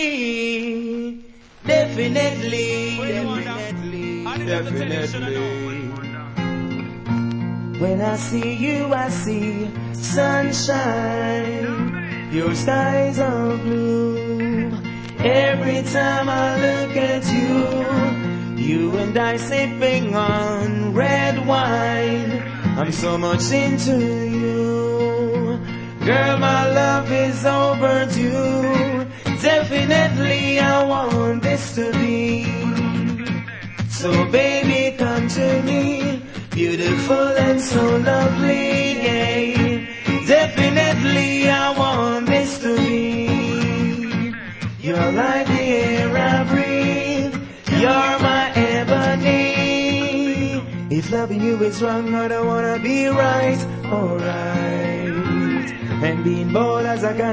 Definitely. When I see you, I see sunshine. Your skies are blue. Every time I look at you, you and I sipping on red wine. I'm so much into you. Girl, my love is overdue. Definitely I want this to be. So baby, come to me, beautiful and so lovely, yeah. Definitely I want this to be. You're like the air I breathe, you're my ebony. If loving you is wrong, I don't wanna be right, alright. And being bold as I can